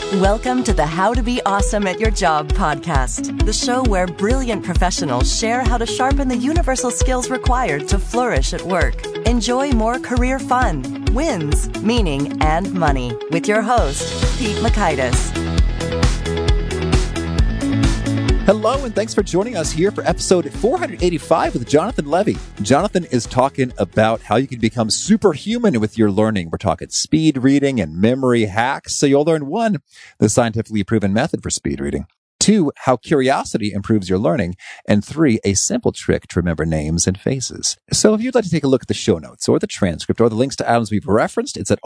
Welcome to the How to Be Awesome at Your Job podcast, the show where brilliant professionals share how to sharpen the universal skills required to flourish at work. Enjoy more career fun, wins, meaning, and money with your host, Pete Mockaitis. Hello, and thanks for joining us here for episode 485 with Jonathan Levy. Jonathan is talking about how you can become superhuman with your learning. We're talking speed reading and memory hacks. So you'll learn 1, the scientifically proven method for speed reading. 2, how curiosity improves your learning. And 3, a simple trick to remember names and faces. So if you'd like to take a look at the show notes or the transcript or the links to items we've referenced, it's at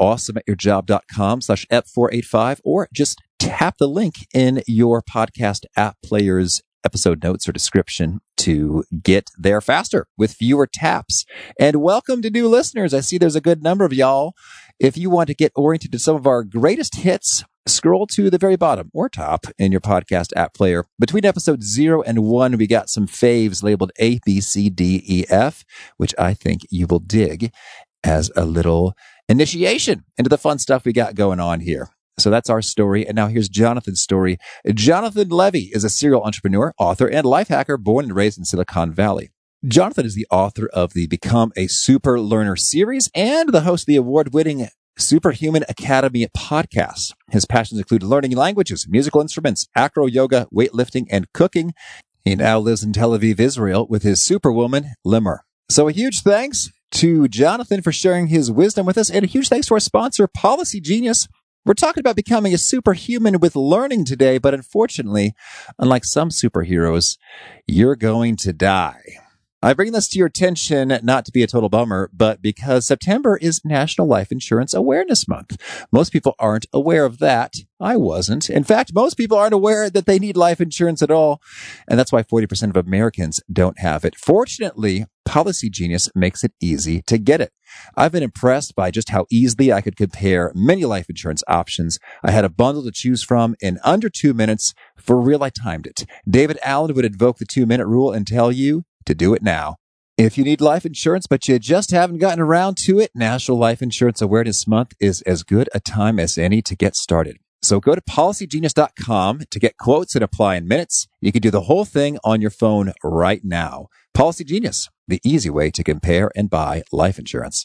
awesomeatyourjob.com/ep485, or just tap the link in your podcast app player's episode notes or description to get there faster with fewer taps. And welcome to new listeners. I see there's a good number of y'all. If you want to get oriented to some of our greatest hits, scroll to the very bottom or top in your podcast app player. Between episode 0 and 1, we got some faves labeled A, B, C, D, E, F, which I think you will dig as a little initiation into the fun stuff we got going on here. So that's our story. And now here's Jonathan's story. Jonathan Levy is a serial entrepreneur, author, and life hacker born and raised in Silicon Valley. Jonathan is the author of the Become a Super Learner series and the host of the award-winning Superhuman Academy podcast. His passions include learning languages, musical instruments, acro yoga, weightlifting, and cooking. He now lives in Tel Aviv, Israel with his superwoman, Limmer. So a huge thanks to Jonathan for sharing his wisdom with us, and a huge thanks to our sponsor, Policy Genius. We're talking about becoming a superhuman with learning today, but unfortunately, unlike some superheroes, you're going to die. I bring this to your attention not to be a total bummer, but because September is National Life Insurance Awareness Month. Most people aren't aware of that. I wasn't. In fact, most people aren't aware that they need life insurance at all. And that's why 40% of Americans don't have it. Fortunately, Policy Genius makes it easy to get it. I've been impressed by just how easily I could compare many life insurance options. I had a bundle to choose from in under 2 minutes. For real, I timed it. David Allen would invoke the 2-minute rule and tell you to do it now. If you need life insurance, but you just haven't gotten around to it, National Life Insurance Awareness Month is as good a time as any to get started. So go to policygenius.com to get quotes and apply in minutes. You can do the whole thing on your phone right now. Policy Genius, the easy way to compare and buy life insurance.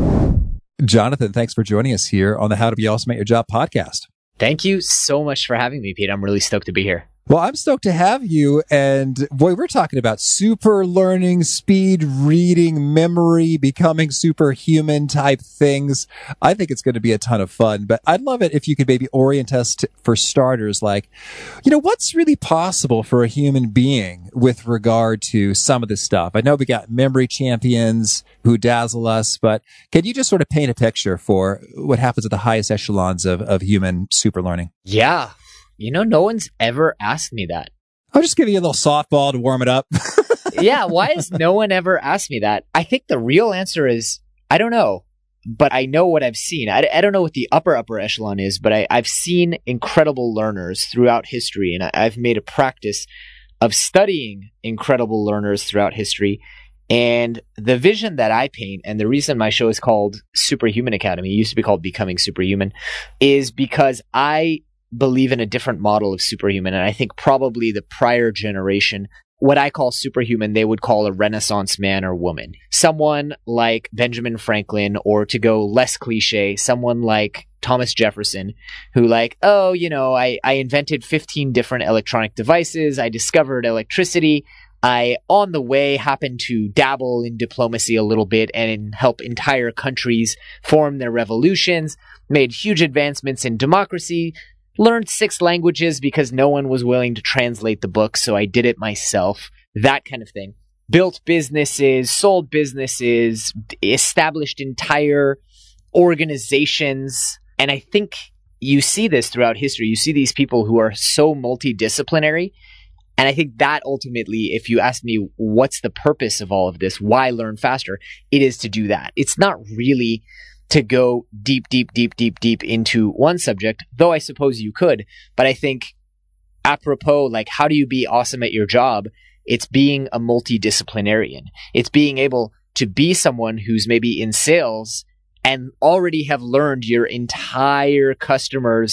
Jonathan, thanks for joining us here on the How to Be Awesome at Your Job podcast. Thank you so much for having me, Pete. I'm really stoked to be here. Well, I'm stoked to have you. And boy, we're talking about super learning, speed reading, memory, becoming superhuman type things. I think it's going to be a ton of fun, but I'd love it if you could maybe orient us to, for starters, like, what's really possible for a human being with regard to some of this stuff? I know we got memory champions who dazzle us, but can you just sort of paint a picture for what happens at the highest echelons of human super learning? Yeah. No one's ever asked me that. I'll just give you a little softball to warm it up. Yeah, why has no one ever asked me that? I think the real answer is, I don't know, but I know what I've seen. I don't know what the upper echelon is, but I've seen incredible learners throughout history, and I've made a practice of studying incredible learners throughout history. And the vision that I paint, and the reason my show is called Superhuman Academy, it used to be called Becoming Superhuman, is because I believe in a different model of superhuman. And I think probably the prior generation, what I call superhuman, they would call a Renaissance man or woman. Someone like Benjamin Franklin, or to go less cliche, someone like Thomas Jefferson, who I invented 15 different electronic devices. I discovered electricity. I, on the way, happened to dabble in diplomacy a little bit and help entire countries form their revolutions, made huge advancements in democracy, learned 6 languages because no one was willing to translate the book, so I did it myself. That kind of thing. Built businesses, sold businesses, established entire organizations. And I think you see this throughout history. You see these people who are so multidisciplinary. And I think that ultimately, if you ask me what's the purpose of all of this, why learn faster, it is to do that. It's not really to go deep into one subject, though I suppose you could. But I think apropos, how do you be awesome at your job? It's being a multidisciplinarian. It's being able to be someone who's maybe in sales and already have learned your entire customer's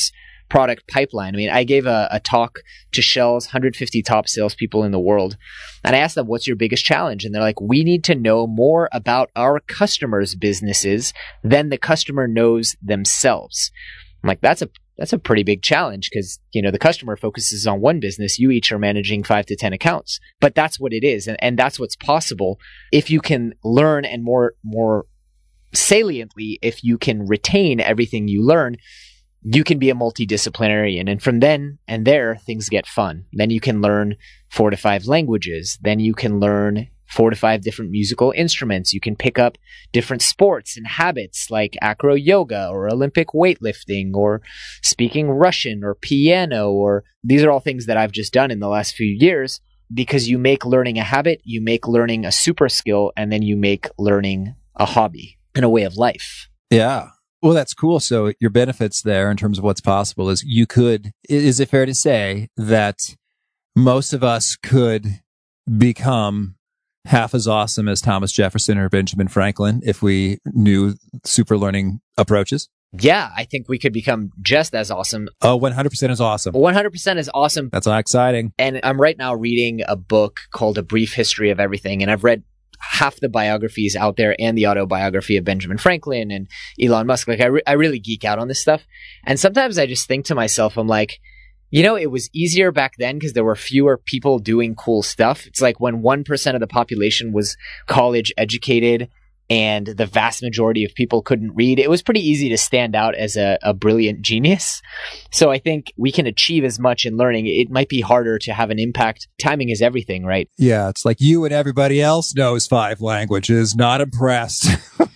product pipeline. I mean, I gave a talk to Shell's 150 top salespeople in the world, and I asked them, what's your biggest challenge? And they're like, we need to know more about our customers' businesses than the customer knows themselves. I'm like, that's a pretty big challenge because, the customer focuses on one business. You each are managing 5 to 10 accounts, but that's what it is. And that's what's possible if you can learn, and more saliently, if you can retain everything you learn, you can be a multidisciplinarian. And from then and there, things get fun. Then you can learn 4 to 5 languages. Then you can learn 4 to 5 different musical instruments. You can pick up different sports and habits like acro yoga or Olympic weightlifting or speaking Russian or piano, or these are all things that I've just done in the last few years, because you make learning a habit, you make learning a super skill, and then you make learning a hobby and a way of life. Yeah. Well, that's cool. So your benefits there in terms of what's possible is is it fair to say that most of us could become half as awesome as Thomas Jefferson or Benjamin Franklin if we knew super learning approaches? Yeah, I think we could become just as awesome. Oh, 100% is awesome. 100% is awesome. That's exciting. And I'm right now reading a book called A Brief History of Everything. And I've read half the biographies out there and the autobiography of Benjamin Franklin and Elon Musk. Like I really geek out on this stuff. And sometimes I just think to myself, I'm like, it was easier back then because there were fewer people doing cool stuff. It's like when 1% of the population was college educated and the vast majority of people couldn't read, it was pretty easy to stand out as a brilliant genius. So I think we can achieve as much in learning. It might be harder to have an impact. Timing is everything, right? Yeah, it's like you and everybody else knows 5 languages. Not impressed.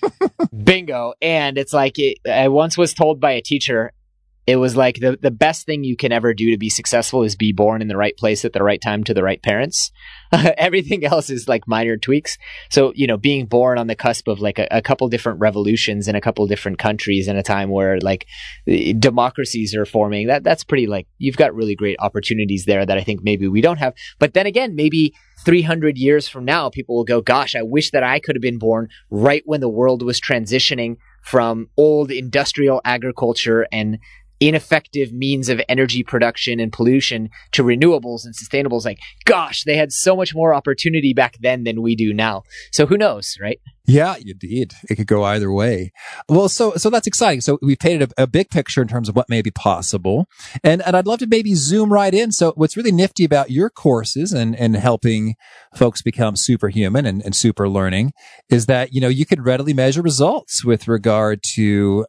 Bingo. And it's like, I once was told by a teacher, it was like the best thing you can ever do to be successful is be born in the right place at the right time to the right parents. Everything else is like minor tweaks. So, being born on the cusp of like a couple different revolutions in a couple different countries in a time where like democracies are forming, that's pretty, like, you've got really great opportunities there that I think maybe we don't have. But then again, maybe 300 years from now, people will go, gosh, I wish that I could have been born right when the world was transitioning from old industrial agriculture and ineffective means of energy production and pollution to renewables and sustainables. Like, gosh, they had so much more opportunity back then than we do now. So who knows, right? Yeah, indeed. It could go either way. Well, so that's exciting. So we've painted a big picture in terms of what may be possible. And I'd love to maybe zoom right in. So what's really nifty about your courses and helping folks become superhuman and super learning is that, you can readily measure results with regard to,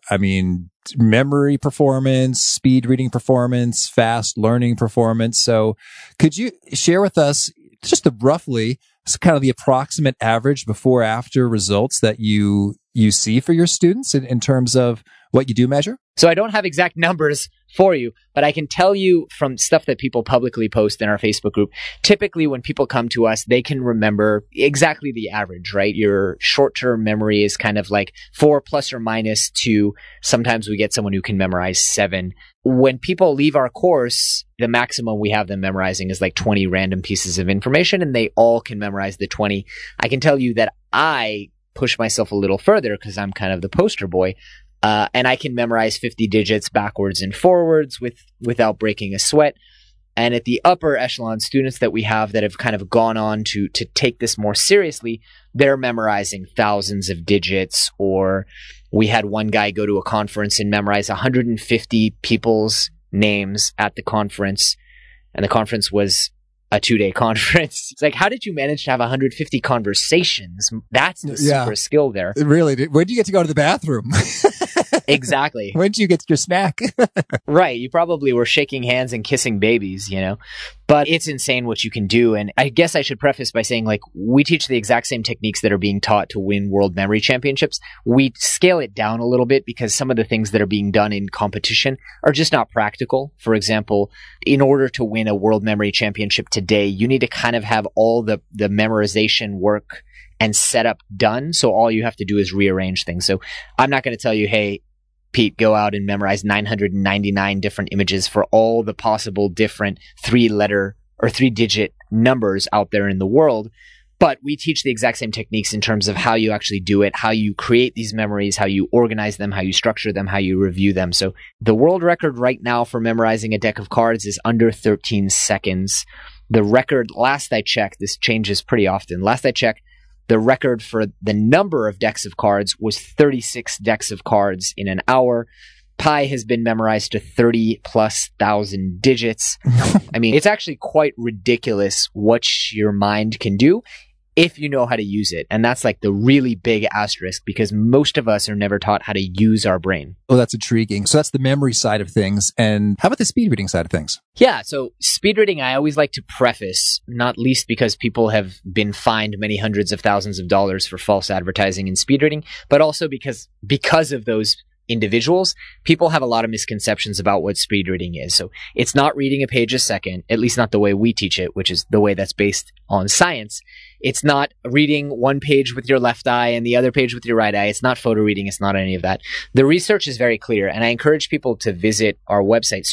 memory performance, speed reading performance, fast learning performance. So could you share with us just roughly kind of the approximate average before after results that you see for your students in terms of what you do measure? So I don't have exact numbers for you, but I can tell you from stuff that people publicly post in our Facebook group. Typically, when people come to us, they can remember exactly the average, right? Your short-term memory is kind of like 4 plus or minus 2. Sometimes we get someone who can memorize 7. When people leave our course, the maximum we have them memorizing is like 20 random pieces of information, and they all can memorize the 20. I can tell you that I push myself a little further because I'm kind of the poster boy. And I can memorize 50 digits backwards and forwards without breaking a sweat. And at the upper echelon students that we have that have kind of gone on to take this more seriously, they're memorizing thousands of digits. Or we had one guy go to a conference and memorize 150 people's names at the conference. And the conference was a 2-day conference. It's like, how did you manage to have 150 conversations? That's the super skill there. Really? When did you get to go to the bathroom? Exactly. When did you get your snack? Right. You probably were shaking hands and kissing babies, but it's insane what you can do. And I guess I should preface by saying, like, we teach the exact same techniques that are being taught to win world memory championships. We scale it down a little bit because some of the things that are being done in competition are just not practical. For example, in order to win a world memory championship today, you need to kind of have all the memorization work and setup done. So all you have to do is rearrange things. So I'm not going to tell you, hey, Pete, go out and memorize 999 different images for all the possible different 3-letter or 3-digit numbers out there in the world. But we teach the exact same techniques in terms of how you actually do it, how you create these memories, how you organize them, how you structure them, how you review them. So the world record right now for memorizing a deck of cards is under 13 seconds. The record, last I checked, this changes pretty often. Last I checked, the record for the number of decks of cards was 36 decks of cards in an hour. Pi has been memorized to 30,000+ digits. I mean, it's actually quite ridiculous what your mind can do if you know how to use it. And that's like the really big asterisk, because most of us are never taught how to use our brain. Oh, that's intriguing. So that's the memory side of things. And how about the speed reading side of things? Yeah, so speed reading, I always like to preface, not least because people have been fined many hundreds of thousands of dollars for false advertising in speed reading, but also because of those individuals, people have a lot of misconceptions about what speed reading is. So it's not reading a page a second, at least not the way we teach it, which is the way that's based on science. It's not reading one page with your left eye and the other page with your right eye. It's not photo reading. It's not any of that. The research is very clear, and I encourage people to visit our website,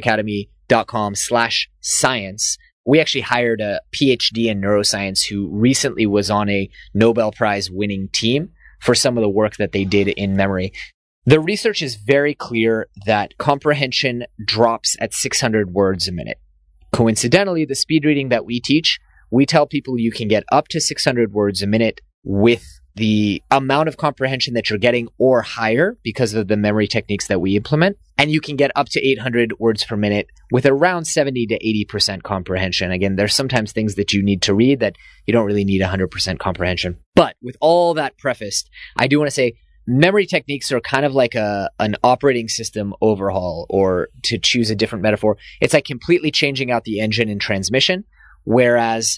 superhumanacademy.com/science. We actually hired a PhD in neuroscience who recently was on a Nobel Prize winning team for some of the work that they did in memory. The research is very clear that comprehension drops at 600 words a minute. Coincidentally, the speed reading that we teach, we tell people you can get up to 600 words a minute with the amount of comprehension that you're getting or higher because of the memory techniques that we implement. And you can get up to 800 words per minute with around 70 to 80% comprehension. Again, there's sometimes things that you need to read that you don't really need 100% comprehension. But with all that prefaced, I do want to say memory techniques are kind of like an operating system overhaul, or to choose a different metaphor, it's like completely changing out the engine and transmission. Whereas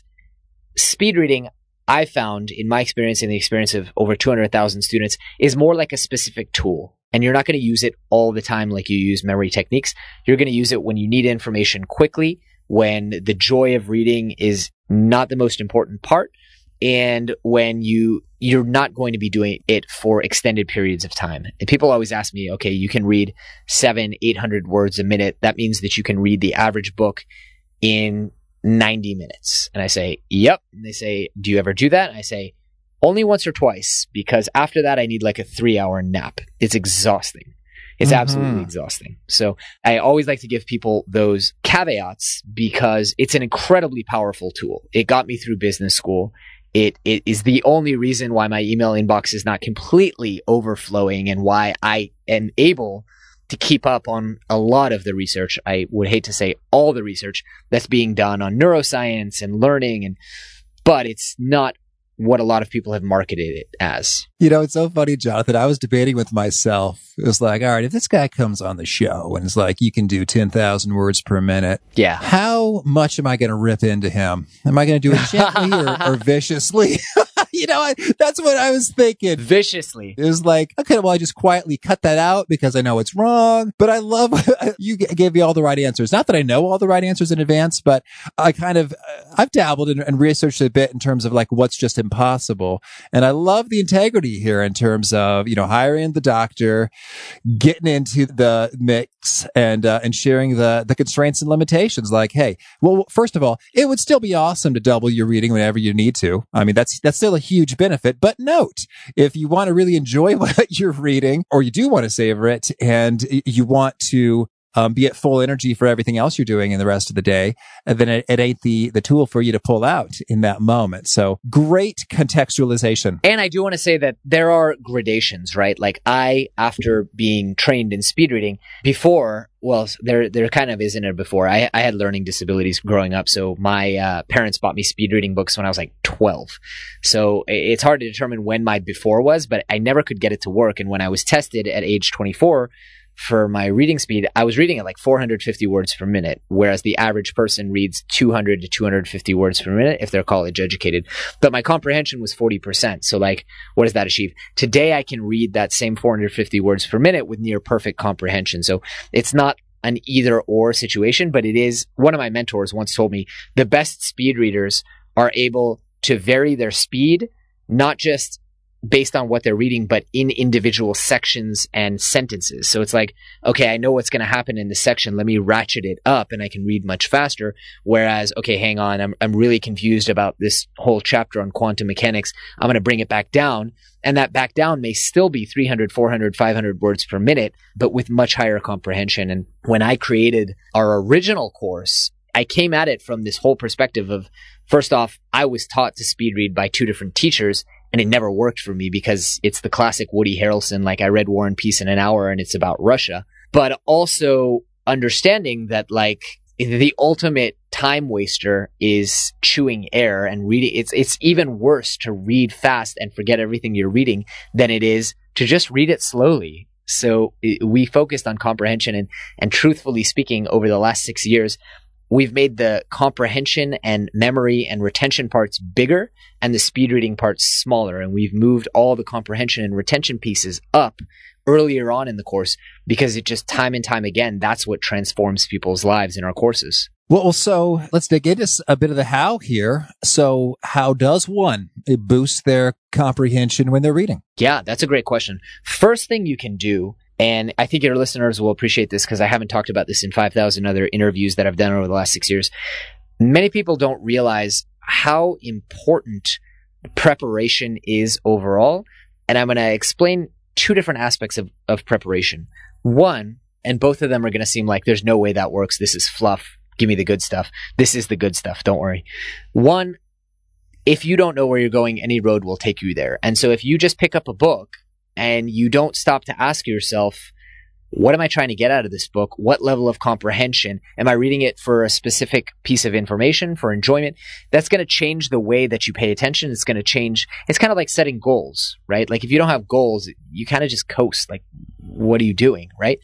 speed reading, I found in my experience and the experience of over 200,000 students, is more like a specific tool. And you're not going to use it all the time like you use memory techniques. You're going to use it when you need information quickly, when the joy of reading is not the most important part, and when you're not going to be doing it for extended periods of time. And people always ask me, okay, you can read 700-800 words a minute. That means that you can read the average book in 90 minutes. And I say, yep. And they say, do you ever do that? And I say, only once or twice, because after that, I need like a 3-hour nap. It's exhausting. It's absolutely exhausting. So I always like to give people those caveats because it's an incredibly powerful tool. It got me through business school. It is the only reason why my email inbox is not completely overflowing and why I am able to keep up on a lot of the research. I would hate to say all the research that's being done on neuroscience and learning, but it's not what a lot of people have marketed it as. You know, it's so funny, Jonathan. I was debating with myself. It was like, all right, if this guy comes on the show and it's like, you can do 10,000 words per minute. Yeah. How much am I going to rip into him? Am I going to do it gently or viciously? You know, that's what I was thinking. Viciously. It was like, okay, well, I just quietly cut that out because I know it's wrong. But I love you gave me all the right answers. Not that I know all the right answers in advance, but I kind of, I've dabbled and researched a bit in terms of like what's just impossible. And I love the integrity here in terms of, you know, hiring the doctor, getting into the mix and sharing the constraints and limitations. Like, hey, well, first of all, it would still be awesome to double your reading whenever you need to. I mean, that's still a huge benefit. But note, if you want to really enjoy what you're reading, or you do want to savor it, and you want to be at full energy for everything else you're doing in the rest of the day, and then it ain't the tool for you to pull out in that moment. So great contextualization. And I do want to say that there are gradations, right? Like after being trained in speed reading before, well, there kind of isn't a before. I had learning disabilities growing up. So my parents bought me speed reading books when I was like 12. So it's hard to determine when my before was, but I never could get it to work. And when I was tested at age 24, for my reading speed, I was reading at like 450 words per minute, whereas the average person reads 200 to 250 words per minute if they're college educated. But my comprehension was 40%. So like, what does that achieve? Today, I can read that same 450 words per minute with near perfect comprehension. So it's not an either or situation, but it is. One of my mentors once told me the best speed readers are able to vary their speed, not just based on what they're reading, but in individual sections and sentences. So it's like, okay, I know what's going to happen in this section. Let me ratchet it up and I can read much faster. Whereas, okay, hang on, I'm really confused about this whole chapter on quantum mechanics. I'm going to bring it back down. And that back down may still be 300, 400, 500 words per minute, but with much higher comprehension. And when I created our original course, I came at it from this whole perspective of, first off, I was taught to speed read by 2 different teachers, and it never worked for me because it's the classic Woody Harrelson, like I read War and Peace in an hour and it's about Russia. But also understanding that like the ultimate time waster is chewing air and reading. It's even worse to read fast and forget everything you're reading than it is to just read it slowly. So we focused on comprehension, and truthfully speaking, over the last 6 years, we've made the comprehension and memory and retention parts bigger and the speed reading parts smaller. And we've moved all the comprehension and retention pieces up earlier on in the course because it just time and time again, that's what transforms people's lives in our courses. Well, so let's dig into a bit of the how here. So how does one boost their comprehension when they're reading? Yeah, that's a great question. First thing you can do, and I think your listeners will appreciate this because I haven't talked about this in 5,000 other interviews that I've done over the last 6 years. Many people don't realize how important preparation is overall. And I'm going to explain 2 different aspects of preparation. One, and both of them are going to seem like there's no way that works. This is fluff. Give me the good stuff. This is the good stuff. Don't worry. One, if you don't know where you're going, any road will take you there. And so if you just pick up a book and you don't stop to ask yourself, what am I trying to get out of this book? What level of comprehension? Am I reading it for a specific piece of information, for enjoyment? That's going to change the way that you pay attention. It's going to change. It's kind of like setting goals, right? Like if you don't have goals, you kind of just coast. Like, what are you doing, right?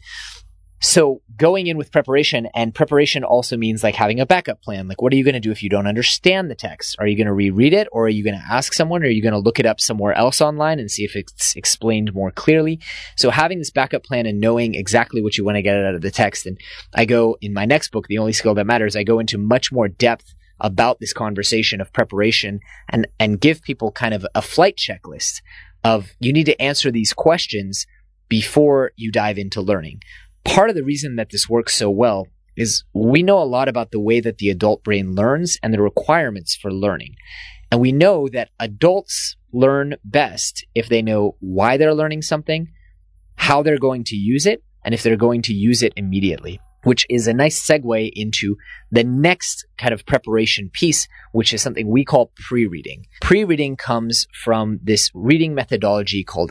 So going in with preparation, and preparation also means like having a backup plan. Like, what are you going to do if you don't understand the text? Are you going to reread it, or are you going to ask someone, or are you going to look it up somewhere else online and see if it's explained more clearly? So having this backup plan and knowing exactly what you want to get out of the text. And I go in my next book, The Only Skill That Matters, I go into much more depth about this conversation of preparation and give people kind of a flight checklist of you need to answer these questions before you dive into learning. Part of the reason that this works so well is we know a lot about the way that the adult brain learns and the requirements for learning. And we know that adults learn best if they know why they're learning something, how they're going to use it, and if they're going to use it immediately, which is a nice segue into the next kind of preparation piece, which is something we call pre-reading. Pre-reading comes from this reading methodology called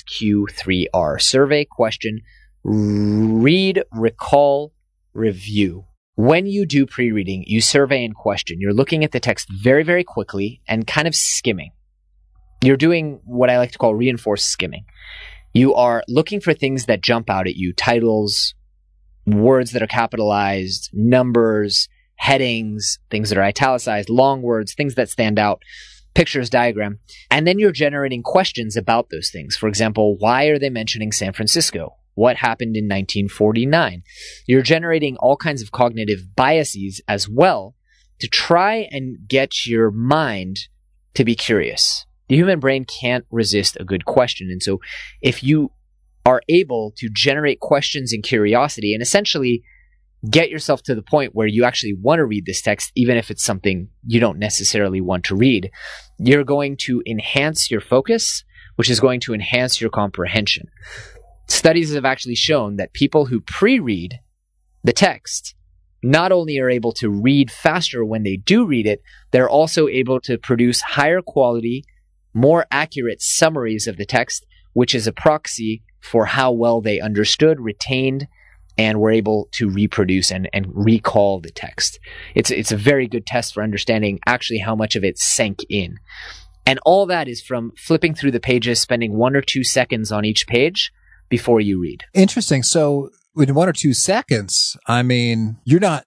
SQ3R, survey, question, read, recall, review. When you do pre-reading, you survey and question. You're looking at the text very, very quickly and kind of skimming. You're doing what I like to call reinforced skimming. You are looking for things that jump out at you, titles, words that are capitalized, numbers, headings, things that are italicized, long words, things that stand out, pictures, diagram. And then you're generating questions about those things. For example, why are they mentioning San Francisco? What happened in 1949? You're generating all kinds of cognitive biases as well to try and get your mind to be curious. The human brain can't resist a good question. And so if you are able to generate questions and curiosity and essentially get yourself to the point where you actually want to read this text, even if it's something you don't necessarily want to read, you're going to enhance your focus, which is going to enhance your comprehension. Studies have actually shown that people who pre-read the text not only are able to read faster when they do read it, they're also able to produce higher quality, more accurate summaries of the text, which is a proxy for how well they understood, retained, and were able to reproduce and recall the text. It's a very good test for understanding actually how much of it sank in. And all that is from flipping through the pages, spending 1 or 2 seconds on each page before you read. Interesting. So in 1 or 2 seconds, I mean, you're not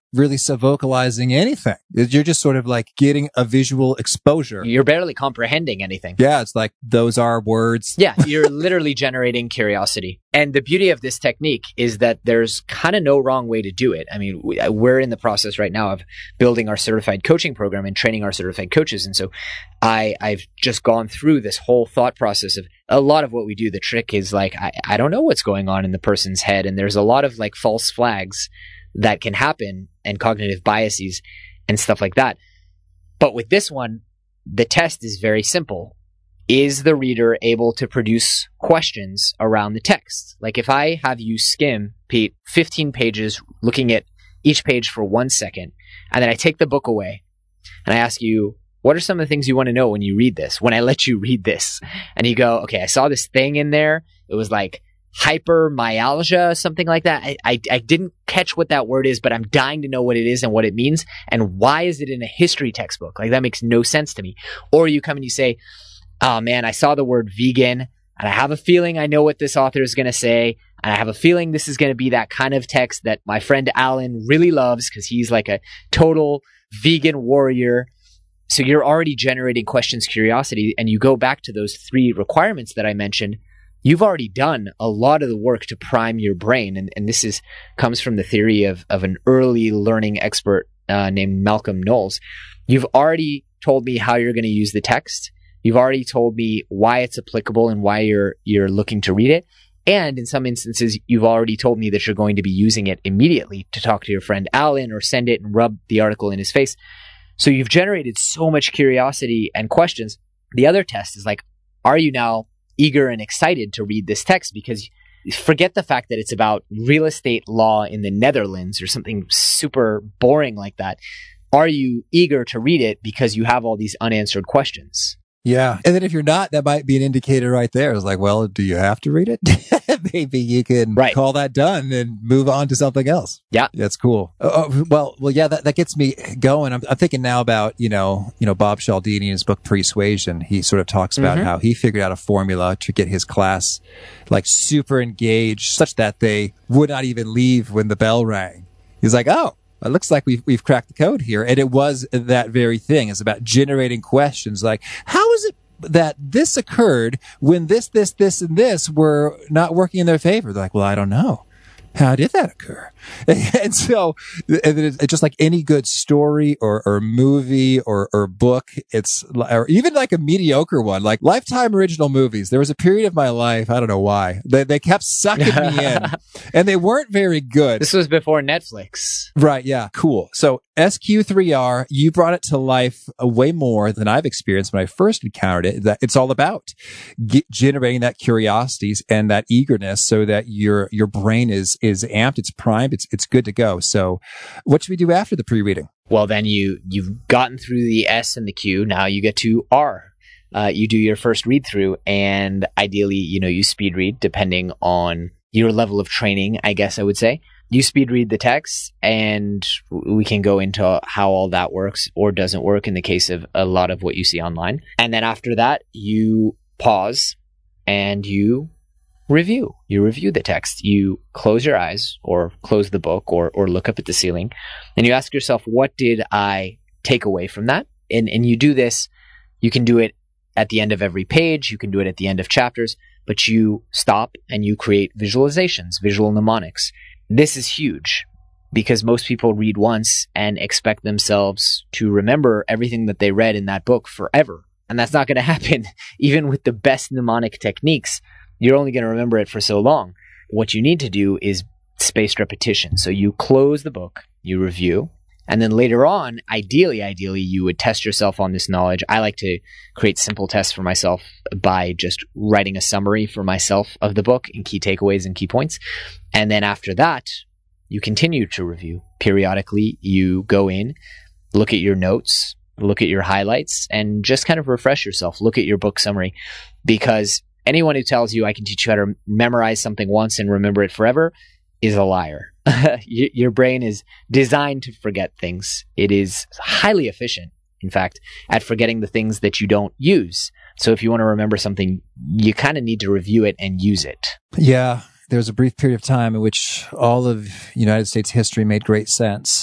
really vocalizing anything. You're just sort of like getting a visual exposure. You're barely comprehending anything. Yeah, it's like those are words. Yeah, you're literally generating curiosity. And the beauty of this technique is that there's kind of no wrong way to do it. I mean, we're in the process right now of building our certified coaching program and training our certified coaches. And so I've just gone through this whole thought process of a lot of what we do. The trick is like, I don't know what's going on in the person's head. And there's a lot of like false flags that can happen and cognitive biases and stuff like that. But with this one, the test is very simple. Is the reader able to produce questions around the text? Like if I have you skim, Pete, 15 pages, looking at each page for 1 second, and then I take the book away and I ask you, what are some of the things you want to know when you read this, when I let you read this? And you go, okay, I saw this thing in there. It was like hypermyalgia, something like that. I didn't catch what that word is, but I'm dying to know what it is and what it means. And why is it in a history textbook? Like that makes no sense to me. Or you come and you say, oh man, I saw the word vegan and I have a feeling I know what this author is going to say. And I have a feeling this is going to be that kind of text that my friend Alan really loves because he's like a total vegan warrior. So you're already generating questions, curiosity, and you go back to those 3 requirements that I mentioned. You've already done a lot of the work to prime your brain. And this comes from the theory of an early learning expert named Malcolm Knowles. You've already told me how you're going to use the text. You've already told me why it's applicable and why you're looking to read it. And in some instances, you've already told me that you're going to be using it immediately to talk to your friend Alan or send it and rub the article in his face. So you've generated so much curiosity and questions. The other test is like, are you now eager and excited to read this text? Because forget the fact that it's about real estate law in the Netherlands or something super boring like that. Are you eager to read it because you have all these unanswered questions? Yeah. And then if you're not, that might be an indicator right there. It's like, well, do you have to read it? Maybe you can call that done and move on to something else. Yeah. That's cool. Well, yeah, that gets me going. I'm thinking now about, Bob Cialdini in his book Persuasion. He sort of talks about how he figured out a formula to get his class like super engaged such that they would not even leave when the bell rang. He's like, oh, it looks like we've cracked the code here. And it was that very thing. It's about generating questions like, how is it that this occurred when this, and this were not working in their favor? They're like, well, I don't know. How did that occur? And so, it's just like any good story or movie or book, or even like a mediocre one, like Lifetime original movies. There was a period of my life, I don't know why, they kept sucking me in and they weren't very good. This was before Netflix. Right. Yeah. Cool. So SQ3R, you brought it to life way more than I've experienced when I first encountered it. That it's all about generating that curiosity and that eagerness so that your brain is amped, it's primed, it's good to go. So what should we do after the pre-reading? Well, then you've gotten through the S and the Q. Now you get to R. You do your first read through, and ideally, you speed read depending on your level of training, I guess I would say. You speed read the text, and we can go into how all that works or doesn't work in the case of a lot of what you see online. And then after that, you pause and you review. You review the text. You close your eyes or close the book or look up at the ceiling, and you ask yourself, what did I take away from that? And you do this. You can do it at the end of every page. You can do it at the end of chapters, but you stop and you create visualizations, visual mnemonics. This is huge because most people read once and expect themselves to remember everything that they read in that book forever. And that's not going to happen. Even with the best mnemonic techniques, you're only going to remember it for so long. What you need to do is spaced repetition. So you close the book, you review, and then later on, ideally, you would test yourself on this knowledge. I like to create simple tests for myself by just writing a summary for myself of the book and key takeaways and key points. And then after that, you continue to review. Periodically, you go in, look at your notes, look at your highlights, and just kind of refresh yourself. Look at your book summary, because anyone who tells you I can teach you how to memorize something once and remember it forever is a liar. Your brain is designed to forget things. It is highly efficient, in fact, at forgetting the things that you don't use. So if you want to remember something, you kind of need to review it and use it. Yeah. There was a brief period of time in which all of United States history made great sense.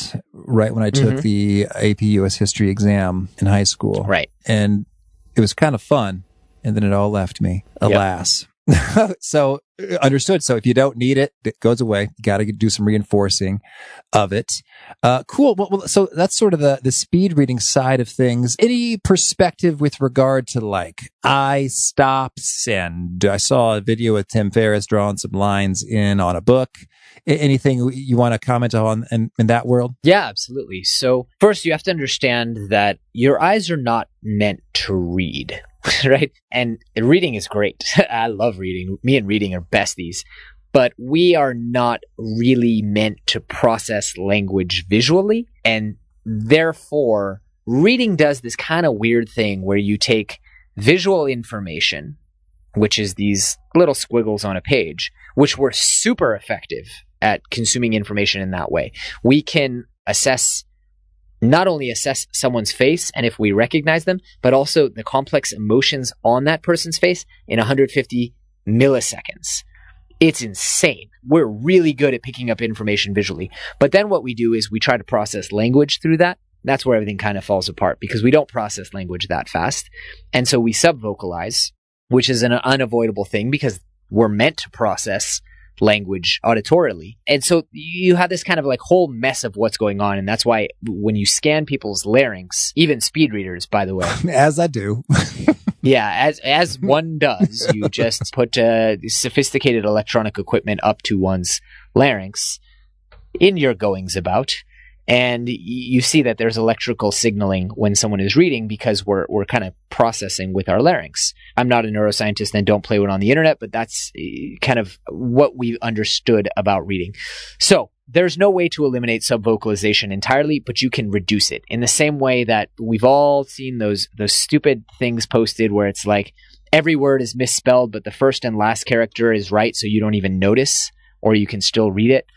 right when I took the AP US History exam in high school. Right. And it was kind of fun. And then it all left me, alas. So understood. So if you don't need it, it goes away. You got to do some reinforcing of it. Cool. Well, so that's sort of the speed reading side of things. Any perspective with regard to like eye stops? And I saw a video with Tim Ferriss drawing some lines in on a book. Anything you want to comment on in that world? Yeah, absolutely. So first you have to understand that your eyes are not meant to read. Right? And reading is great. I love reading. Me and reading are besties. But we are not really meant to process language visually. And therefore, reading does this kind of weird thing where you take visual information, which is these little squiggles on a page, which were super effective at consuming information in that way. We can not only assess someone's face and if we recognize them, but also the complex emotions on that person's face in 150 milliseconds. It's insane. We're really good at picking up information visually. But then what we do is we try to process language through that. That's where everything kind of falls apart because we don't process language that fast. And so we subvocalize, which is an unavoidable thing because we're meant to process language auditorily. And so you have this kind of like whole mess of what's going on. And that's why when you scan people's larynx, even speed readers, by the way. As I do. Yeah, as one does, you just put sophisticated electronic equipment up to one's larynx in your goings about. And you see that there's electrical signaling when someone is reading because we're kind of processing with our larynx. I'm not a neuroscientist and don't play one on the internet, but that's kind of what we've understood about reading. So there's no way to eliminate subvocalization entirely, but you can reduce it in the same way that we've all seen those stupid things posted where it's like every word is misspelled, but the first and last character is right, so you don't even notice, or you can still read it.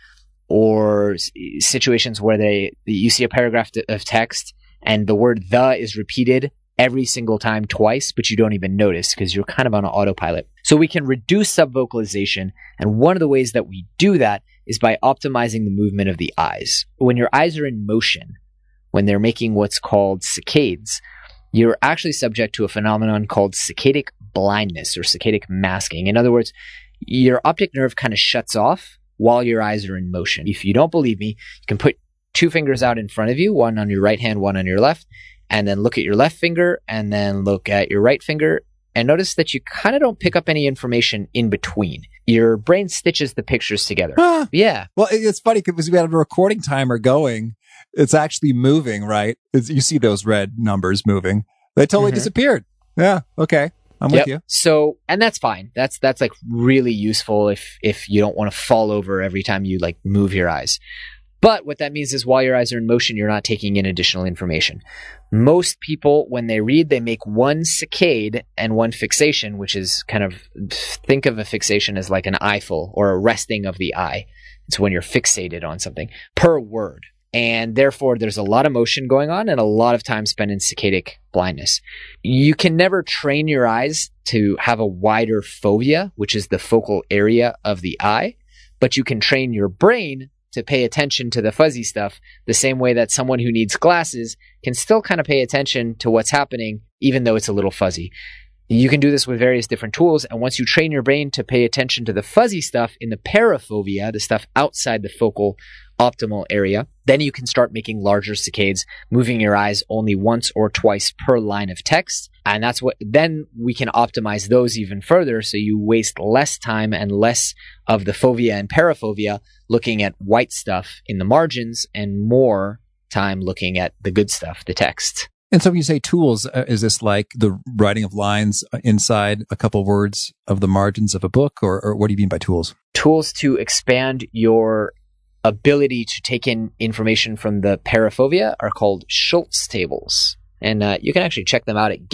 Or situations where you see a paragraph of text and the word "the" is repeated every single time twice, but you don't even notice because you're kind of on an autopilot. So we can reduce subvocalization, and one of the ways that we do that is by optimizing the movement of the eyes. When your eyes are in motion, when they're making what's called saccades, you're actually subject to a phenomenon called saccadic blindness or saccadic masking. In other words, your optic nerve kind of shuts off while your eyes are in motion. If you don't believe me, you can put two fingers out in front of you, one on your right hand, one on your left, and then look at your left finger and then look at your right finger and notice that you kind of don't pick up any information in between. Your brain stitches the pictures together. Yeah. Well, it's funny because we had a recording timer going. It's actually moving, right? You see those red numbers moving. They totally disappeared. Yeah. Okay. I'm with you. So, and that's fine. That's like really useful if you don't want to fall over every time you like move your eyes. But what that means is while your eyes are in motion, you're not taking in additional information. Most people, when they read, they make one saccade and one fixation, which is kind of, think of a fixation as like an eyeful or a resting of the eye. It's when you're fixated on something per word. And therefore, there's a lot of motion going on and a lot of time spent in saccadic blindness. You can never train your eyes to have a wider fovea, which is the focal area of the eye, but you can train your brain to pay attention to the fuzzy stuff the same way that someone who needs glasses can still kind of pay attention to what's happening, even though it's a little fuzzy. You can do this with various different tools, and once you train your brain to pay attention to the fuzzy stuff in the parafovea, the stuff outside the focal optimal area, then you can start making larger saccades, moving your eyes only once or twice per line of text. And then we can optimize those even further so you waste less time and less of the fovea and parafovea looking at white stuff in the margins and more time looking at the good stuff, the text. And so when you say tools, is this like the writing of lines inside a couple words of the margins of a book, or what do you mean by tools? Tools to expand your ability to take in information from the parafovea are called Schultz tables. And you can actually check them out at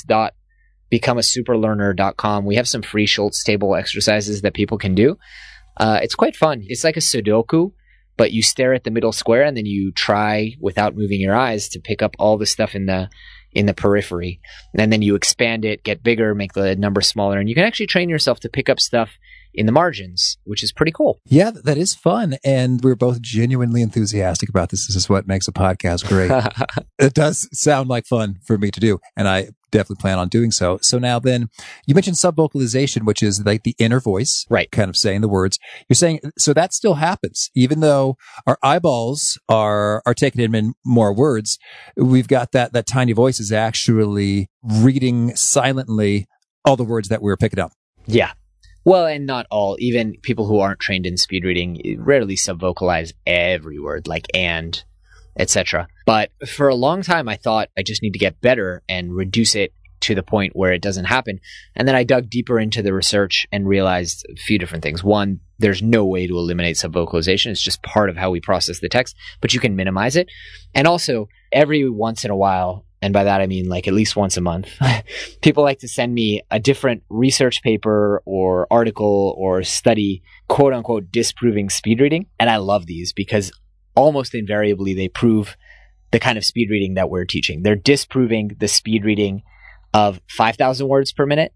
games.becomasuperlearner.com. We have some free Schultz table exercises that people can do. It's quite fun. It's like a Sudoku, but you stare at the middle square and then you try, without moving your eyes, to pick up all the stuff in the periphery. And then you expand it, get bigger, make the number smaller, and you can actually train yourself to pick up stuff in the margins, which is pretty cool. Yeah, that is fun. And we're both genuinely enthusiastic about this. This is what makes a podcast great. It does sound like fun for me to do. And I definitely plan on doing so. So now then, you mentioned subvocalization, which is like the inner voice, right? Kind of saying the words. You're saying, so that still happens, even though our eyeballs are taking in more words. We've got that tiny voice is actually reading silently all the words that we're picking up. Yeah. Well, and not all, even people who aren't trained in speed reading rarely subvocalize every word, like and, etc. But for a long time, I thought I just need to get better and reduce it to the point where it doesn't happen. And then I dug deeper into the research and realized a few different things. One, there's no way to eliminate subvocalization. It's just part of how we process the text, but you can minimize it. And also, every once in a while, and by that I mean like at least once a month, people like to send me a different research paper or article or study, quote unquote, disproving speed reading. And I love these because almost invariably they prove the kind of speed reading that we're teaching. They're disproving the speed reading of 5,000 words per minute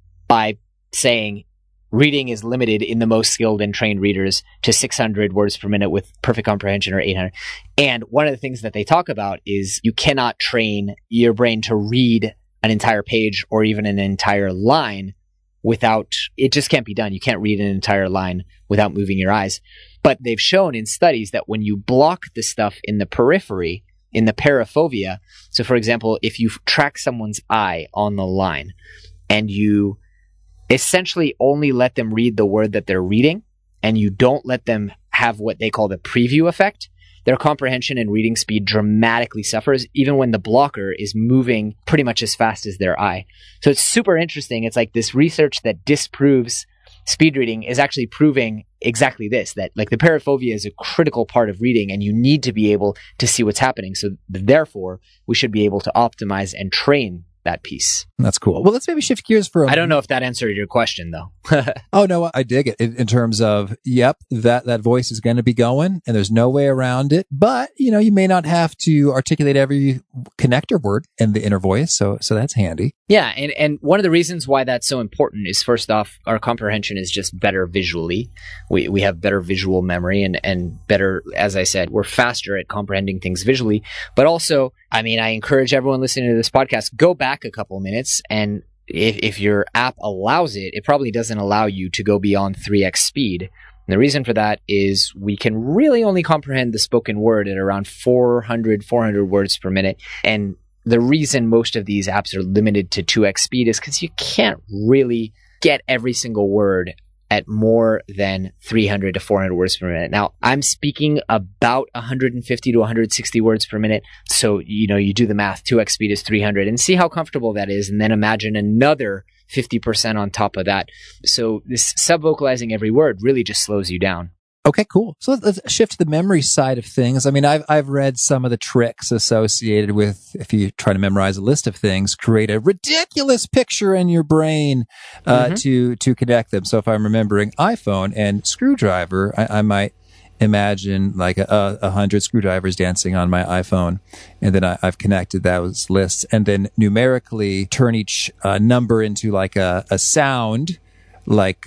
by saying reading is limited in the most skilled and trained readers to 600 words per minute with perfect comprehension, or 800. And one of the things that they talk about is you cannot train your brain to read an entire page or even an entire line without, it just can't be done. You can't read an entire line without moving your eyes. But they've shown in studies that when you block the stuff in the periphery, in the paraphobia, so for example, if you track someone's eye on the line and you essentially only let them read the word that they're reading and you don't let them have what they call the preview effect, their comprehension and reading speed dramatically suffers even when the blocker is moving pretty much as fast as their eye. So it's super interesting. It's like this research that disproves speed reading is actually proving exactly this, that like the paraphobia is a critical part of reading and you need to be able to see what's happening. So therefore, we should be able to optimize and train that piece. That's cool. Well, let's maybe shift gears for a I don't know if that answered your question though. Oh, no, I dig it in terms of, yep, that voice is going to be going and there's no way around it. But, you may not have to articulate every connector word in the inner voice. So that's handy. Yeah. And one of the reasons why that's so important is, first off, our comprehension is just better visually. We have better visual memory and better, as I said, we're faster at comprehending things visually. But also, I encourage everyone listening to this podcast, go back a couple minutes, and if your app allows it, it probably doesn't allow you to go beyond 3x speed. And the reason for that is we can really only comprehend the spoken word at around 400 words per minute. And the reason most of these apps are limited to 2x speed is because you can't really get every single word at more than 300 to 400 words per minute. Now, I'm speaking about 150 to 160 words per minute. So, you do the math, 2x speed is 300, and see how comfortable that is. And then imagine another 50% on top of that. So this subvocalizing every word really just slows you down. Okay, cool. So let's shift to the memory side of things. I've read some of the tricks associated with, if you try to memorize a list of things, create a ridiculous picture in your brain to connect them. So if I'm remembering iPhone and screwdriver, I might imagine like 100 screwdrivers dancing on my iPhone, and then I've connected those lists, and then numerically turn each number into like a sound, like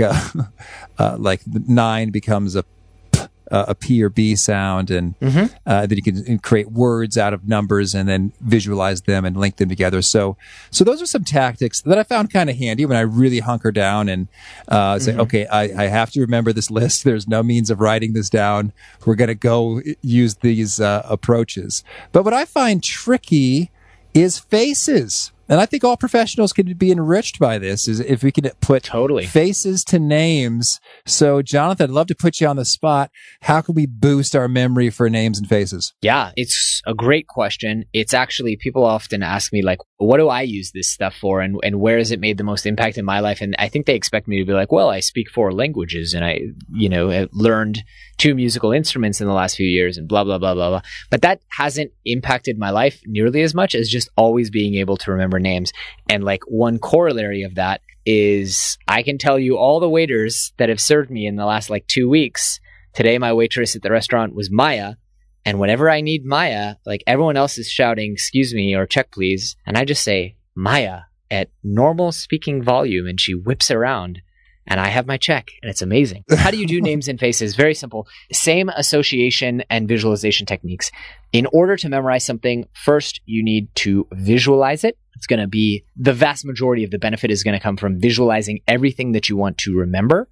9 becomes a P or B sound, and then you can create words out of numbers and then visualize them and link them together. So those are some tactics that I found kind of handy when I really hunker down and say, okay, I have to remember this list. There's no means of writing this down. We're going to go use these approaches. But what I find tricky is faces. And I think all professionals could be enriched by this, is if we can put faces to names. So, Jonathan, I'd love to put you on the spot. How can we boost our memory for names and faces? Yeah, it's a great question. It's actually, people often ask me, like, what do I use this stuff for, and where has it made the most impact in my life? And I think they expect me to be like, well, I speak 4 languages and I learned 2 musical instruments in the last few years and blah, blah, blah, blah, blah. But that hasn't impacted my life nearly as much as just always being able to remember names. And like one corollary of that is I can tell you all the waiters that have served me in the last like 2 weeks. Today, my waitress at the restaurant was Maya. And whenever I need Maya, like everyone else is shouting, excuse me, or check please. And I just say Maya at normal speaking volume, and she whips around and I have my check, and it's amazing. How do you do names and faces? Very simple. Same association and visualization techniques. In order to memorize something, first you need to visualize it. It's going to be the vast majority of the benefit is going to come from visualizing everything that you want to remember,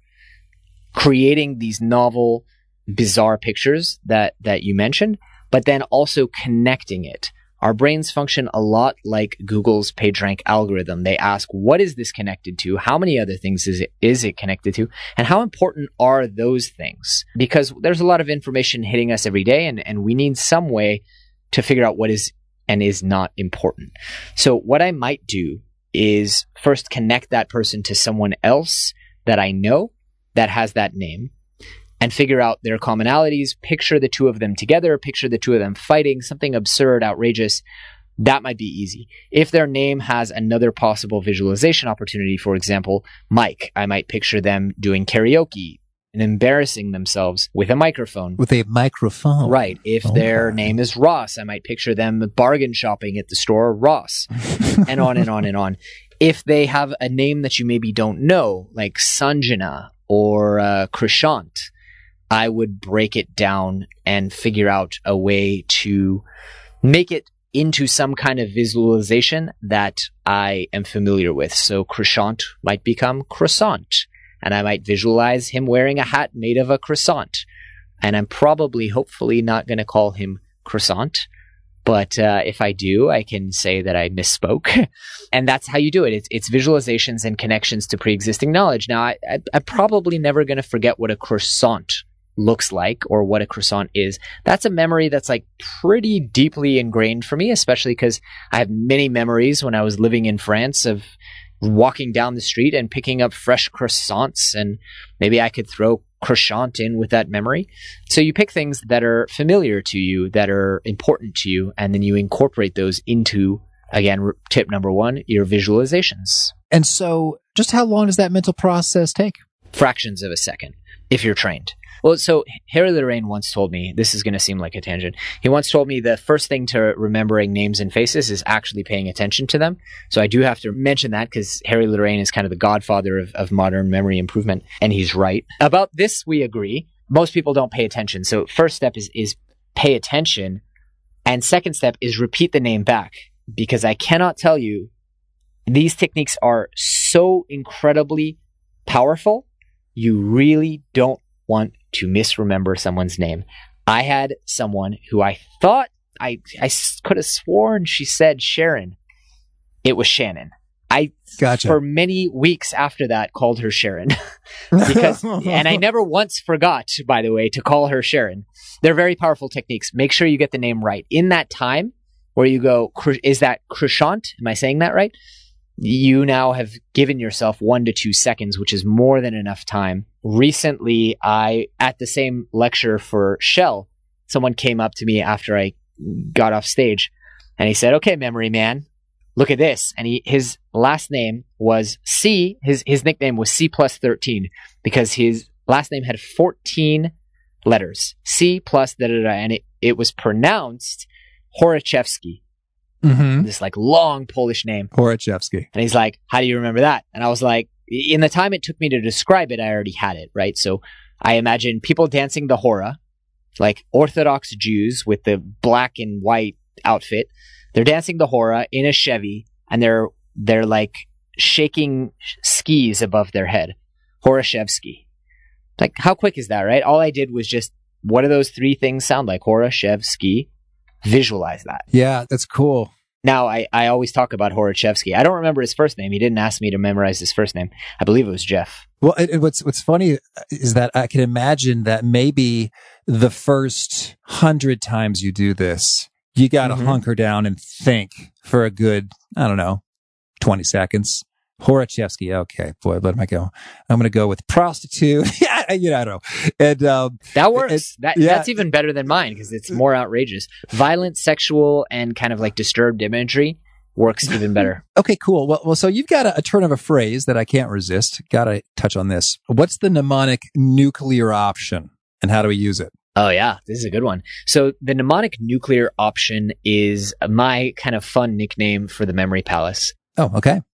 creating these novel, bizarre pictures that you mentioned, but then also connecting it. Our brains function a lot like Google's PageRank algorithm. They ask, what is this connected to? How many other things is it connected to? And how important are those things? Because there's a lot of information hitting us every day, and we need some way to figure out what is and is not important. So what I might do is first connect that person to someone else that I know that has that name, and figure out their commonalities, picture the two of them together, picture the two of them fighting, something absurd, outrageous. That might be easy. If their name has another possible visualization opportunity, for example, Mike, I might picture them doing karaoke and embarrassing themselves with a microphone. With a microphone. Right. If their name is Ross, I might picture them bargain shopping at the store Ross, and on and on and on. If they have a name that you maybe don't know, like Sanjana or Krishant, I would break it down and figure out a way to make it into some kind of visualization that I am familiar with. So Krishant might become croissant, and I might visualize him wearing a hat made of a croissant. And I'm probably, hopefully, not going to call him croissant. But if I do, I can say that I misspoke. And that's how you do it. It's visualizations and connections to pre-existing knowledge. Now, I'm probably never going to forget what a croissant looks like or what a croissant is. That's a memory that's like pretty deeply ingrained for me, especially because I have many memories when I was living in France of walking down the street and picking up fresh croissants, and maybe I could throw croissant in with that memory. So you pick things that are familiar to you, that are important to you, and then you incorporate those into, again, tip number one, your visualizations. And so just how long does that mental process take? Fractions of a second, if you're trained. Well, so Harry Lorraine once told me, this is going to seem like a tangent. He once told me the first thing to remembering names and faces is actually paying attention to them. So I do have to mention that because Harry Lorraine is kind of the godfather of modern memory improvement, and he's right. About this, we agree. Most people don't pay attention. So first step is pay attention, and second step is repeat the name back, because I cannot tell you, these techniques are so incredibly powerful, you really don't want to misremember someone's name. I had someone who I thought I could have sworn she said Sharon. It was Shannon. I, Gotcha. For many weeks after that, called her Sharon. And I never once forgot, by the way, to call her Sharon. They're very powerful techniques. Make sure you get the name right. In that time where you go, is that Krishant? Am I saying that right? You now have given yourself 1 to 2 seconds, which is more than enough time. Recently, at the same lecture for Shell, someone came up to me after I got off stage, and he said, "Okay, memory man, look at this." And his last name was C. His nickname was C plus 13 because his last name had 14 letters. C plus da-da-da, and it was pronounced Horachevsky. Mm-hmm. This like long Polish name. Horachevsky. And he's like, "How do you remember that?" And I was like, in the time it took me to describe it, I already had it, right? So I imagine people dancing the hora, like Orthodox Jews with the black and white outfit. They're dancing the hora in a Chevy, and they're like shaking skis above their head. Horachevsky. Like, how quick is that, right? All I did was just, what do those three things sound like? Horachevsky. Visualize that. Yeah, that's cool. Now, I always talk about Horachevsky. I don't remember his first name. He didn't ask me to memorize his first name. I believe it was Jeff. Well, what's funny is that I can imagine that maybe the first 100 times you do this, you got to hunker down and think for a good, 20 seconds. Horachevsky. Okay, boy, let me go. I'm going to go with prostitute. I don't know. And that works. That's even better than mine because it's more outrageous. Violent, sexual, and kind of like disturbed imagery works even better. Okay, cool. Well, so you've got a turn of a phrase that I can't resist. Got to touch on this. What's the mnemonic nuclear option, and how do we use it? Oh, yeah. This is a good one. So the mnemonic nuclear option is my kind of fun nickname for the Memory Palace. Oh, okay.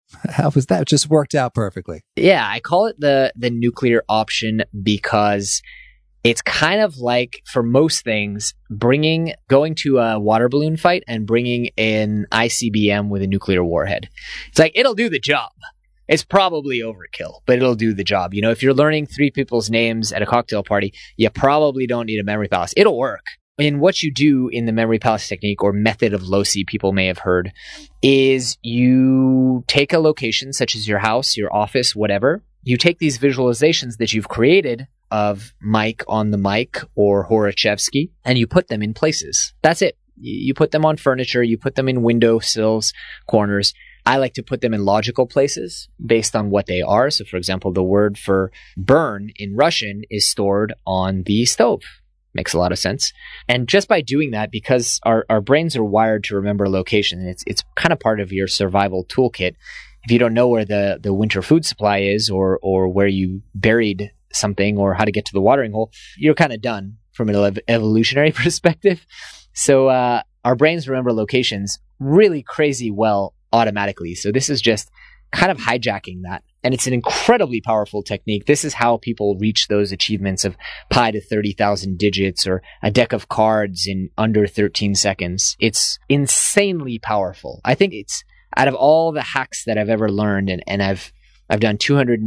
How was that? It just worked out perfectly. Yeah, I call it the nuclear option because it's kind of like, for most things, going to a water balloon fight and bringing an ICBM with a nuclear warhead. It's like, it'll do the job. It's probably overkill, but it'll do the job. You know, if you're learning 3 people's names at a cocktail party, you probably don't need a memory palace. It'll work. And what you do in the memory palace technique, or method of Loci, people may have heard, is you take a location such as your house, your office, whatever. You take these visualizations that you've created of Mike on the mic or Horachevsky, and you put them in places. That's it. You put them on furniture, you put them in window sills, corners. I like to put them in logical places based on what they are. So, for example, the word for burn in Russian is stored on the stove. Makes a lot of sense. And just by doing that, because our brains are wired to remember location, it's kind of part of your survival toolkit. If you don't know where the winter food supply is, or where you buried something, or how to get to the watering hole, you're kind of done from an evolutionary perspective. So our brains remember locations really crazy well automatically. So this is just kind of hijacking that. And it's an incredibly powerful technique. This is how people reach those achievements of pi to 30,000 digits, or a deck of cards in under 13 seconds. It's insanely powerful. I think it's, out of all the hacks that I've ever learned, and I've done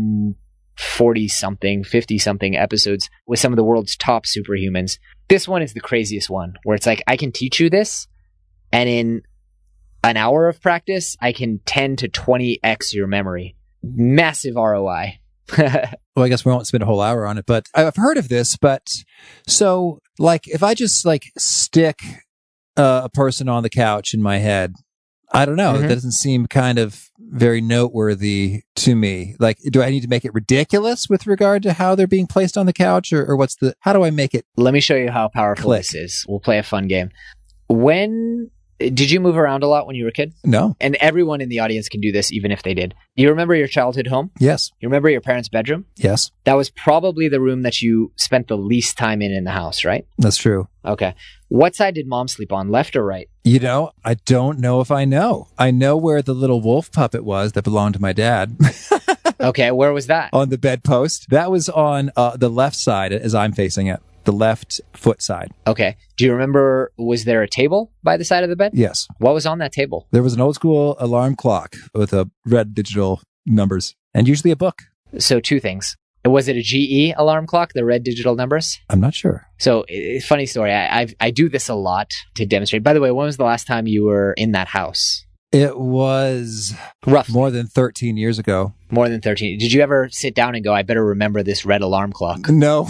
240 something, 50 something episodes with some of the world's top superhumans, this one is the craziest one, where it's like, I can teach you this, and in an hour of practice, I can 10 to 20x your memory. Massive ROI. Well, I guess we won't spend a whole hour on it, but I've heard of this. But so, like, if I just stick a person on the couch in my head, I don't know. Mm-hmm. That doesn't seem kind of very noteworthy to me. Like, do I need to make it ridiculous with regard to how they're being placed on the couch, or how do I make it? Let me show you how powerful this is. We'll play a fun game. Did you move around a lot when you were a kid? No. And everyone in the audience can do this, even if they did. Do you remember your childhood home? Yes. You remember your parents' bedroom? Yes. That was probably the room that you spent the least time in the house, right? That's true. Okay. What side did mom sleep on, left or right? You know, I don't know if I know. I know where the little wolf puppet was that belonged to my dad. Okay, where was that? On the bedpost. That was on the left side as I'm facing it. The left foot side. Okay. Do you remember, was there a table by the side of the bed? Yes. What was on that table? There was an old school alarm clock with red digital numbers, and usually a book. So 2 things. Was it a GE alarm clock, the red digital numbers? I'm not sure. So, funny story. I do this a lot to demonstrate. By the way, when was the last time you were in that house? It was roughly more than 13 years ago. More than 13. Did you ever sit down and go, I better remember this red alarm clock? No.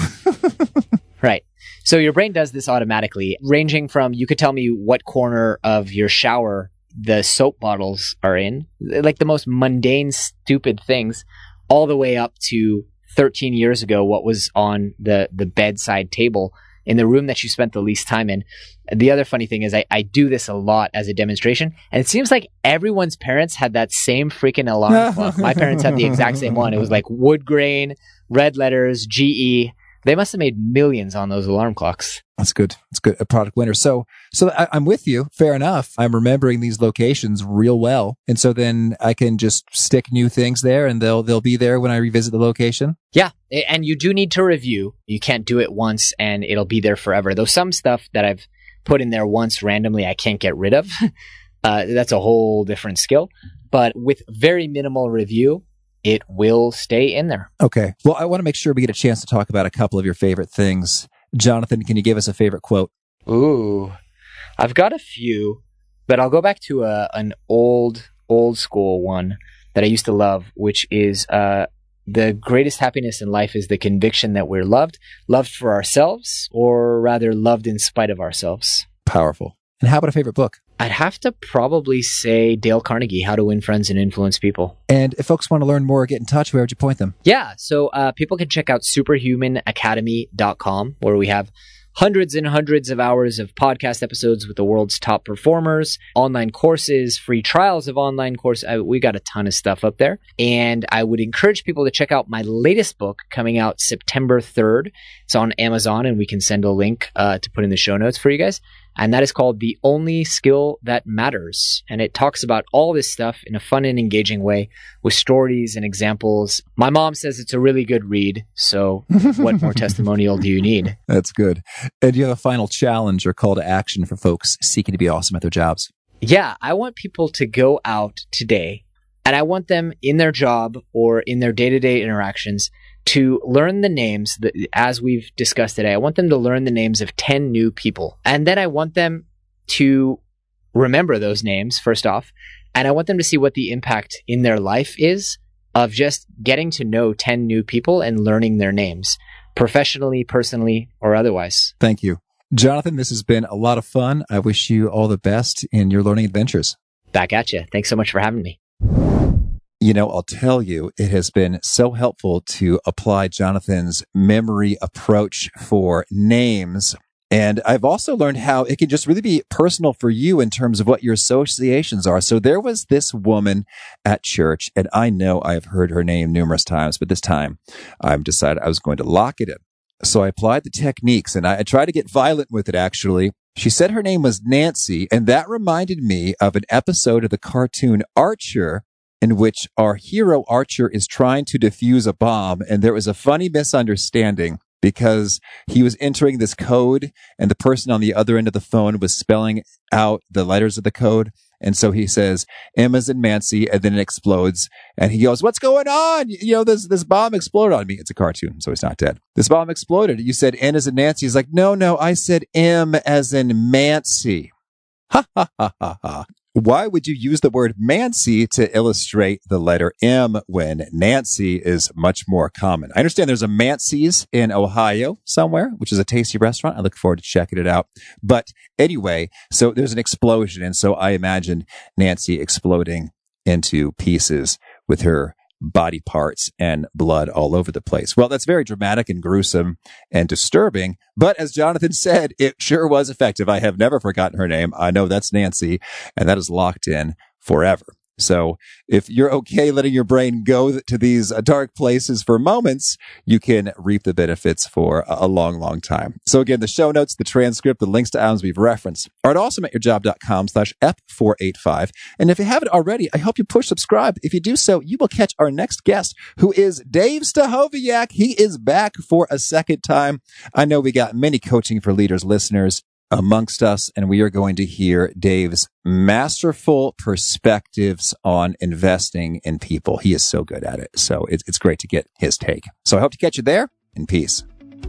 Right. So your brain does this automatically, ranging from, you could tell me what corner of your shower the soap bottles are in, like the most mundane, stupid things, all the way up to 13 years ago, what was on the bedside table in the room that you spent the least time in. The other funny thing is I do this a lot as a demonstration, and it seems like everyone's parents had that same freaking alarm clock. My parents had the exact same one. It was like wood grain, red letters, GE. They must have made millions on those alarm clocks. That's good. It's good. A product winner. So I'm with you. Fair enough. I'm remembering these locations real well. And so then I can just stick new things there, and they'll be there when I revisit the location. Yeah. And you do need to review. You can't do it once and it'll be there forever. Though some stuff that I've put in there once randomly, I can't get rid of. That's a whole different skill. But with very minimal review, it will stay in there. Okay. Well, I want to make sure we get a chance to talk about a couple of your favorite things. Jonathan, can you give us a favorite quote? Ooh, I've got a few, but I'll go back to an old school one that I used to love, which is the greatest happiness in life is the conviction that we're loved for ourselves, or rather loved in spite of ourselves. Powerful. And how about a favorite book? I'd have to probably say Dale Carnegie, How to Win Friends and Influence People. And if folks want to learn more or get in touch, where would you point them? Yeah, so people can check out superhumanacademy.com, where we have hundreds and hundreds of hours of podcast episodes with the world's top performers, online courses, free trials of online courses. We got a ton of stuff up there. And I would encourage people to check out my latest book coming out September 3rd. It's on Amazon, and we can send a link to put in the show notes for you guys. And that is called The Only Skill That Matters. And it talks about all this stuff in a fun and engaging way with stories and examples. My mom says it's a really good read. So what more testimonial do you need? That's good. And do you have a final challenge or call to action for folks seeking to be awesome at their jobs? Yeah, I want people to go out today, and I want them in their job or in their day-to-day interactions to learn the names that, as we've discussed today, I want them to learn the names of 10 new people. And then I want them to remember those names, first off, and I want them to see what the impact in their life is of just getting to know 10 new people and learning their names, professionally, personally, or otherwise. Thank you. Jonathan, this has been a lot of fun. I wish you all the best in your learning adventures. Back at you. Thanks so much for having me. You know, I'll tell you, it has been so helpful to apply Jonathan's memory approach for names. And I've also learned how it can just really be personal for you in terms of what your associations are. So there was this woman at church, and I know I've heard her name numerous times, but this time I've decided I was going to lock it in. So I applied the techniques, and I tried to get violent with it, actually. She said her name was Nancy, and that reminded me of an episode of the cartoon Archer, in which our hero Archer is trying to defuse a bomb. And there was a funny misunderstanding because he was entering this code and the person on the other end of the phone was spelling out the letters of the code. And so he says, M as in Nancy, and then it explodes. And he goes, what's going on? You know, this bomb exploded on me. It's a cartoon, so he's not dead. This bomb exploded. You said N as in Nancy. He's like, no, I said M as in Mancy. Ha, ha, ha, ha, ha. Why would you use the word Mancy to illustrate the letter M when Nancy is much more common? I understand there's a Mancy's in Ohio somewhere, which is a tasty restaurant. I look forward to checking it out. But anyway, so there's an explosion. And so I imagine Nancy exploding into pieces with her body parts and blood all over the place. Well, that's very dramatic and gruesome and disturbing. But as Jonathan said, it sure was effective. I have never forgotten her name. I know that's Nancy, and that is locked in forever. So if you're okay letting your brain go to these dark places for moments, you can reap the benefits for a long, long time. So again, the show notes, the transcript, the links to items we've referenced are at awesomeatyourjob.com/F485. And if you haven't already, I hope you push subscribe. If you do so, you will catch our next guest, who is Dave Stachowiak. He is back for a second time. I know we got many Coaching for Leaders listeners amongst us, and we are going to hear Dave's masterful perspectives on investing in people. He is so good at it. So it's great to get his take. So I hope to catch you there, and peace.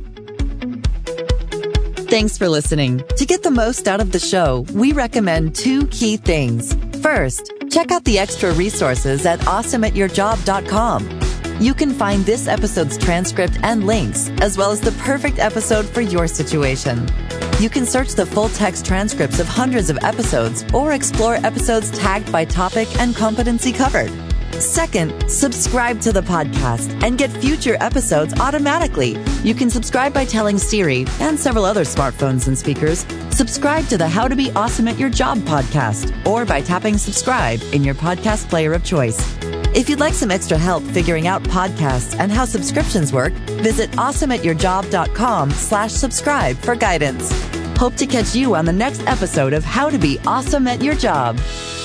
Thanks for listening. To get the most out of the show, we recommend 2 key things. First, check out the extra resources at awesomeatyourjob.com. You can find this episode's transcript and links, as well as the perfect episode for your situation. You can search the full-text transcripts of hundreds of episodes or explore episodes tagged by topic and competency covered. Second, subscribe to the podcast and get future episodes automatically. You can subscribe by telling Siri and several other smartphones and speakers, subscribe to the How to Be Awesome at Your Job podcast, or by tapping subscribe in your podcast player of choice. If you'd like some extra help figuring out podcasts and how subscriptions work, visit awesomeatyourjob.com/subscribe for guidance. Hope to catch you on the next episode of How to Be Awesome at Your Job.